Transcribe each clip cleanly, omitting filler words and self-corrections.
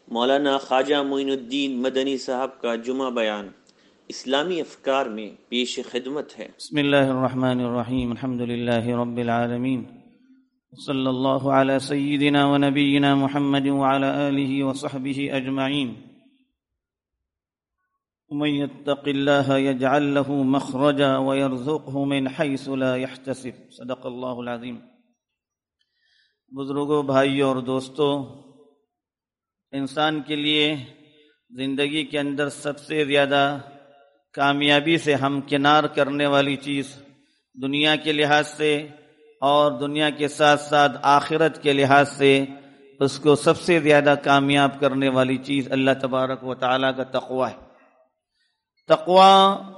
مولانا خواجہ معین الدین مدنی صاحب کا جمعہ بیان اسلامی افکار میں پیش خدمت ہے۔ بسم اللہ الرحمن الرحیم، الحمد للہ رب العالمین، صلی اللہ علی سیدنا و نبینا محمد وعلی آلہ وصحبہ اجمعین۔ ومن يتق اللہ یجعل له مخرجا ویرزقه من حیث لا يحتسب، صدق اللہ العظیم۔ بزرگوں، بھائیوں اور دوستوں، انسان کے لیے زندگی کے اندر سب سے زیادہ کامیابی سے ہمکنار کرنے والی چیز دنیا کے لحاظ سے اور دنیا کے ساتھ ساتھ آخرت کے لحاظ سے اس کو سب سے زیادہ کامیاب کرنے والی چیز اللہ تبارک و تعالیٰ کا تقوی ہے۔ تقوی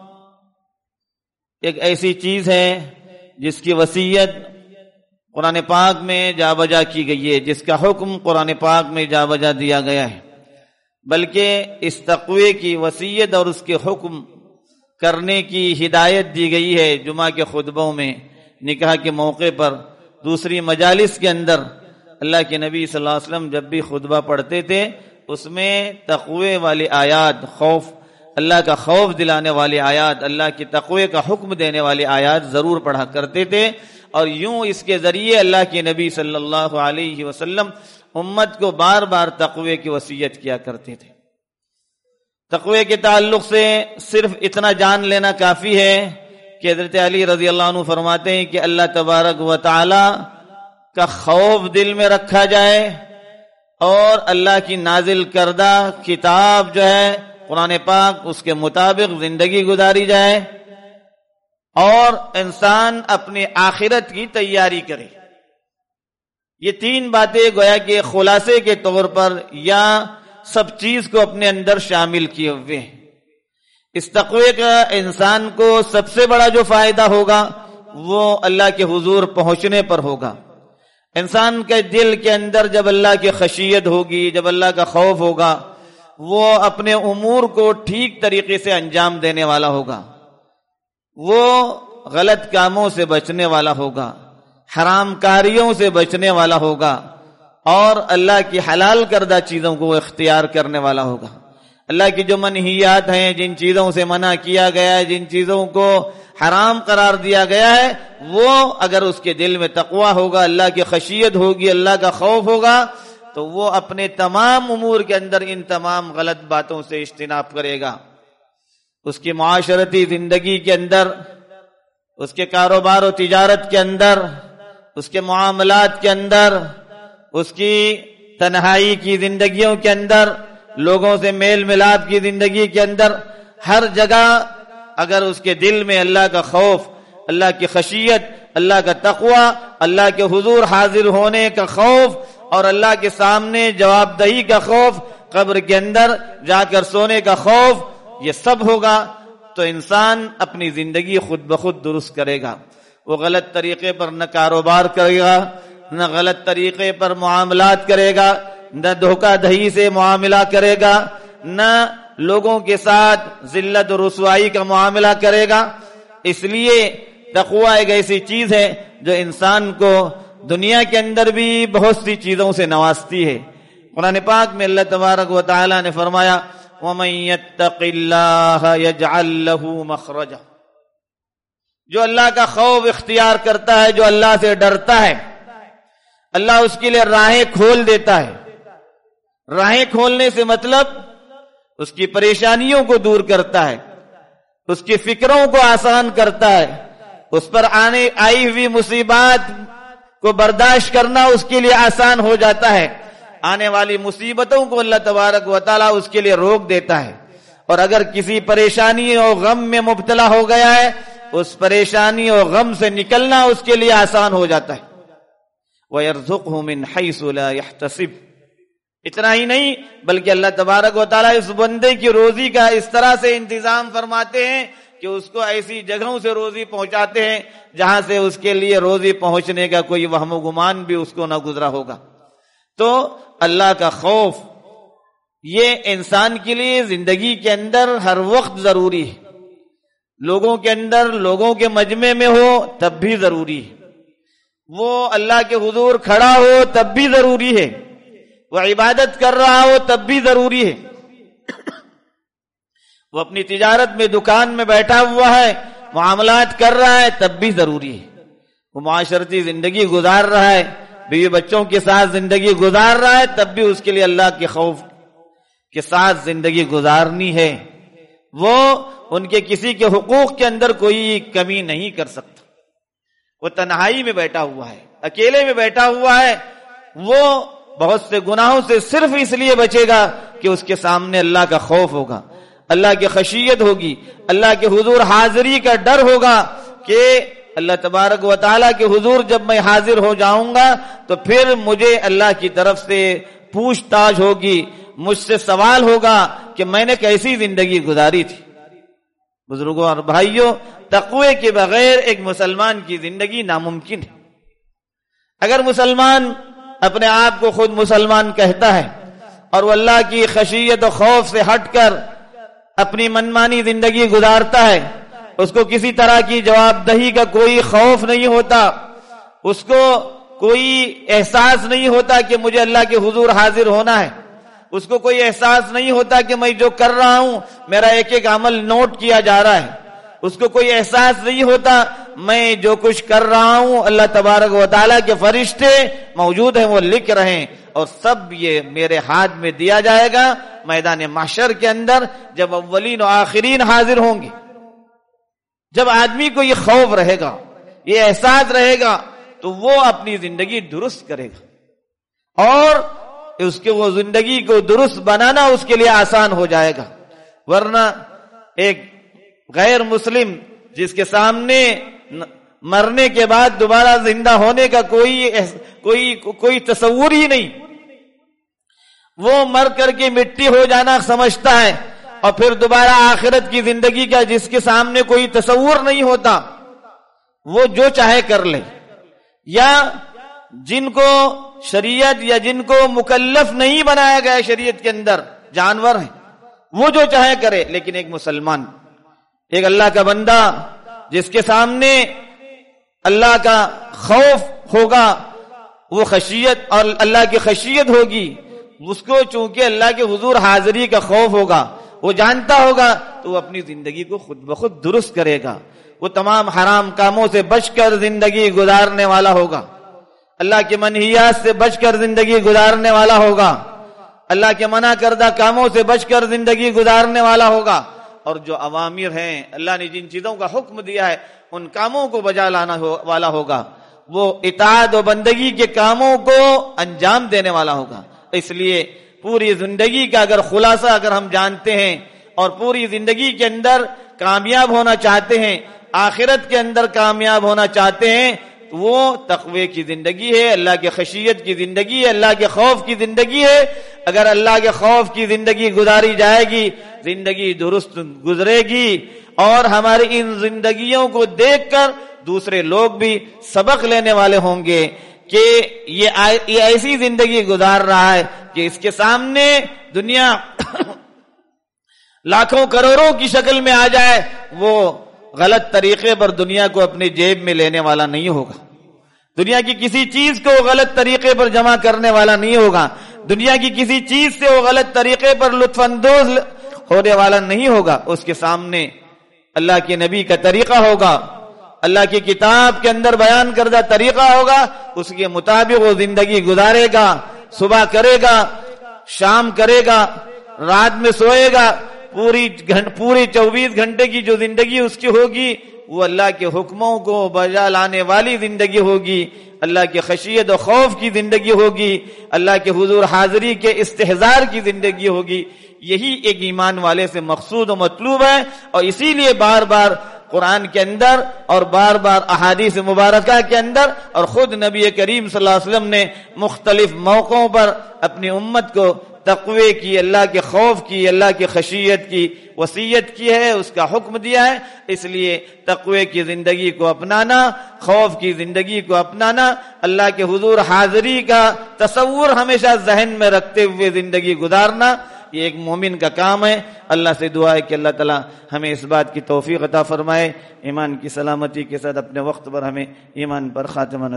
ایک ایسی چیز ہے جس کی وصیت قرآن پاک میں جا بجا کی گئی ہے، جس کا حکم قرآن پاک میں جا بجا دیا گیا ہے، بلکہ اس تقوی کی وصیت اور اس کے حکم کرنے کی ہدایت دی گئی ہے جمعہ کے خطبوں میں، نکاح کے موقع پر، دوسری مجالس کے اندر۔ اللہ کے نبی صلی اللہ علیہ وسلم جب بھی خطبہ پڑھتے تھے اس میں تقوی والی آیات، اللہ کا خوف دلانے والی آیات، اللہ کی تقوی کا حکم دینے والی آیات ضرور پڑھا کرتے تھے، اور یوں اس کے ذریعے اللہ کے نبی صلی اللہ علیہ وسلم امت کو بار بار تقوی کی وصیت کیا کرتے تھے۔ تقوی کے تعلق سے صرف اتنا جان لینا کافی ہے کہ حضرت علی رضی اللہ عنہ فرماتے ہیں کہ اللہ تبارک و تعالی کا خوف دل میں رکھا جائے اور اللہ کی نازل کردہ کتاب جو ہے قرآن پاک اس کے مطابق زندگی گزاری جائے، اور انسان اپنی آخرت کی تیاری کرے۔ یہ تین باتیں گویا کہ خلاصے کے طور پر یا سب چیز کو اپنے اندر شامل کیے ہوئے ہیں۔ اس تقوی کا انسان کو سب سے بڑا جو فائدہ ہوگا وہ اللہ کے حضور پہنچنے پر ہوگا۔ انسان کے دل کے اندر جب اللہ کی خشیت ہوگی، جب اللہ کا خوف ہوگا، وہ اپنے امور کو ٹھیک طریقے سے انجام دینے والا ہوگا، وہ غلط کاموں سے بچنے والا ہوگا، حرام کاریوں سے بچنے والا ہوگا، اور اللہ کی حلال کردہ چیزوں کو اختیار کرنے والا ہوگا۔ اللہ کی جو منہیات ہیں، جن چیزوں سے منع کیا گیا ہے، جن چیزوں کو حرام قرار دیا گیا ہے، وہ اگر اس کے دل میں تقوی ہوگا، اللہ کی خشیت ہوگی، اللہ کا خوف ہوگا، تو وہ اپنے تمام امور کے اندر ان تمام غلط باتوں سے اجتناب کرے گا۔ اس کی معاشرتی زندگی کے اندر، اس کے کاروبار و تجارت کے اندر، اس کے معاملات کے اندر، اس کی تنہائی کی زندگیوں کے اندر، لوگوں سے میل ملاپ کی زندگی کے اندر، ہر جگہ اگر اس کے دل میں اللہ کا خوف، اللہ کی خشیت، اللہ کا تقوی، اللہ کے حضور حاضر ہونے کا خوف اور اللہ کے سامنے جواب دہی کا خوف، قبر کے اندر جا کر سونے کا خوف، یہ سب ہوگا تو انسان اپنی زندگی خود بخود درست کرے گا۔ وہ غلط طریقے پر نہ کاروبار کرے گا، نہ غلط طریقے پر معاملات کرے گا، نہ دھوکہ دہی سے معاملہ کرے گا، نہ لوگوں کے ساتھ ذلت و رسوائی کا معاملہ کرے گا۔ اس لیے تقوی ایک ایسی چیز ہے جو انسان کو دنیا کے اندر بھی بہت سی چیزوں سے نوازتی ہے۔ قرآن پاک میں اللہ تبارک و تعالی نے فرمایا وَمَن يَتَّقِ اللَّهَ يَجْعَل لَّهُ مَخْرَجًا، جو اللہ کا خوف اختیار کرتا ہے، جو اللہ سے ڈرتا ہے، اللہ اس کے لیے راہیں کھول دیتا ہے۔ راہیں کھولنے سے مطلب اس کی پریشانیوں کو دور کرتا ہے، اس کی فکروں کو آسان کرتا ہے، اس پر آئی ہوئی مصیبات کو برداشت کرنا اس کے لیے آسان ہو جاتا ہے۔ آنے والی مصیبتوں کو اللہ تبارک و تعالیٰ اس کے لیے روک دیتا ہے، اور اگر کسی پریشانی اور غم میں مبتلا ہو گیا ہے، اس پریشانی اور غم سے نکلنا اس کے لیے آسان ہو جاتا ہے۔ وَيَرْزُقْهُ مِنْ حَيْثُ لَا يَحْتَسِبُ، اتنا ہی نہیں بلکہ اللہ تبارک و تعالیٰ اس بندے کی روزی کا اس طرح سے انتظام فرماتے ہیں کہ اس کو ایسی جگہوں سے روزی پہنچاتے ہیں جہاں سے اس کے لیے روزی پہنچنے کا کوئی وہم و گمان بھی اس کو نہ گزرا ہوگا۔ تو اللہ کا خوف یہ انسان کے لیے زندگی کے اندر ہر وقت ضروری ہے، لوگوں کے اندر، لوگوں کے مجمع میں ہو تب بھی ضروری ہے، وہ اللہ کے حضور کھڑا ہو تب بھی ضروری ہے، وہ عبادت کر رہا ہو تب بھی ضروری ہے، وہ اپنی تجارت میں دکان میں بیٹھا ہوا ہے معاملات کر رہا ہے تب بھی ضروری ہے، وہ معاشرتی زندگی گزار رہا ہے، بیوی بچوں کے ساتھ زندگی گزار رہا ہے تب بھی اس کے لیے اللہ کے خوف کے ساتھ زندگی گزارنی ہے، وہ ان کے کسی کے حقوق کے اندر کوئی کمی نہیں کر سکتا، وہ تنہائی میں بیٹھا ہوا ہے، اکیلے میں بیٹھا ہوا ہے، وہ بہت سے گناہوں سے صرف اس لیے بچے گا کہ اس کے سامنے اللہ کا خوف ہوگا، اللہ کی خشیت ہوگی، اللہ کے حضور حاضری کا ڈر ہوگا کہ اللہ تبارک و تعالیٰ کے حضور جب میں حاضر ہو جاؤں گا تو پھر مجھے اللہ کی طرف سے پوچھ تاچھ ہوگی، مجھ سے سوال ہوگا کہ میں نے کیسی زندگی گزاری تھی۔ بزرگوں اور بھائیوں، تقوی کے بغیر ایک مسلمان کی زندگی ناممکن ہے۔ اگر مسلمان اپنے آپ کو خود مسلمان کہتا ہے اور وہ اللہ کی خشیت و خوف سے ہٹ کر اپنی منمانی زندگی گزارتا ہے، اس کو کسی طرح کی جواب دہی کا کوئی خوف نہیں ہوتا، اس کو کوئی احساس نہیں ہوتا کہ مجھے اللہ کے حضور حاضر ہونا ہے، اس کو کوئی احساس نہیں ہوتا کہ میں جو کر رہا ہوں میرا ایک ایک عمل نوٹ کیا جا رہا ہے، اس کو کوئی احساس نہیں ہوتا میں جو کچھ کر رہا ہوں اللہ تبارک و تعالیٰ کے فرشتے موجود ہیں وہ لکھ رہے ہیں، اور سب یہ میرے ہاتھ میں دیا جائے گا میدان محشر کے اندر جب اولین و آخرین حاضر ہوں گے۔ جب آدمی کو یہ خوف رہے گا، یہ احساس رہے گا تو وہ اپنی زندگی درست کرے گا، اور اس کے وہ زندگی کو درست بنانا اس کے لیے آسان ہو جائے گا۔ ورنہ ایک غیر مسلم جس کے سامنے مرنے کے بعد دوبارہ زندہ ہونے کا کوئی تصور ہی نہیں، وہ مر کر کے مٹی ہو جانا سمجھتا ہے، اور پھر دوبارہ آخرت کی زندگی کا جس کے سامنے کوئی تصور نہیں ہوتا وہ جو چاہے کر لے، یا جن کو شریعت یا جن کو مکلف نہیں بنایا گیا شریعت کے اندر جانور ہیں وہ جو چاہے کرے، لیکن ایک مسلمان، ایک اللہ کا بندہ جس کے سامنے اللہ کا خوف ہوگا، وہ خشیت اور اللہ کی خشیت ہوگی، اس کو چونکہ اللہ کے حضور حاضری کا خوف ہوگا، وہ جانتا ہوگا تو وہ اپنی زندگی کو خود بخود درست کرے گا، وہ تمام حرام کاموں سے بچ کر زندگی گزارنے والا ہوگا، اللہ کے منہیات سے بچ کر زندگی گزارنے والا ہوگا، اللہ کے منع کردہ کاموں سے بچ کر زندگی گزارنے والا ہوگا، اور جو اوامر ہیں اللہ نے جن چیزوں کا حکم دیا ہے ان کاموں کو بجا لانا والا ہوگا، وہ اطاعت و بندگی کے کاموں کو انجام دینے والا ہوگا۔ اس لیے پوری زندگی کا اگر خلاصہ اگر ہم جانتے ہیں اور پوری زندگی کے اندر کامیاب ہونا چاہتے ہیں، آخرت کے اندر کامیاب ہونا چاہتے ہیں، تو وہ تقوی کی زندگی ہے، اللہ کے خشیت کی زندگی ہے، اللہ کے خوف کی زندگی ہے۔ اگر اللہ کے خوف کی زندگی گزاری جائے گی زندگی درست گزرے گی، اور ہماری ان زندگیوں کو دیکھ کر دوسرے لوگ بھی سبق لینے والے ہوں گے کہ یہ ایسی زندگی گزار رہا ہے کہ اس کے سامنے دنیا لاکھوں کروڑوں کی شکل میں آ جائے، وہ غلط طریقے پر دنیا کو اپنے جیب میں لینے والا نہیں ہوگا، دنیا کی کسی چیز کو غلط طریقے پر جمع کرنے والا نہیں ہوگا، دنیا کی کسی چیز سے وہ غلط طریقے پر لطف اندوز ہونے والا نہیں ہوگا۔ اس کے سامنے اللہ کے نبی کا طریقہ ہوگا، اللہ کی کتاب کے اندر بیان کردہ طریقہ ہوگا، اس کے مطابق وہ زندگی گزارے گا، صبح کرے گا، شام کرے گا، رات میں سوئے گا، پوری 24 گھنٹے کی جو زندگی اس کی ہوگی وہ اللہ کے حکموں کو بجا لانے والی زندگی ہوگی، اللہ کے خشیت و خوف کی زندگی ہوگی، اللہ کے حضور حاضری کے استحضار کی زندگی ہوگی۔ یہی ایک ایمان والے سے مقصود و مطلوب ہے، اور اسی لیے بار بار قرآن کے اندر اور بار بار احادیث مبارکہ کے اندر اور خود نبی کریم صلی اللہ علیہ وسلم نے مختلف موقعوں پر اپنی امت کو تقوی کی، اللہ کے خوف کی، اللہ کی خشیت کی وصیت کی ہے، اس کا حکم دیا ہے۔ اس لیے تقوی کی زندگی کو اپنانا، خوف کی زندگی کو اپنانا، اللہ کے حضور حاضری کا تصور ہمیشہ ذہن میں رکھتے ہوئے زندگی گزارنا، یہ ایک مومن کا کام ہے۔ اللہ سے دعا ہے کہ اللہ تعالی ہمیں اس بات کی توفیق عطا فرمائے، ایمان کی سلامتی کے ساتھ اپنے وقت پر ہمیں ایمان پر خاتمہ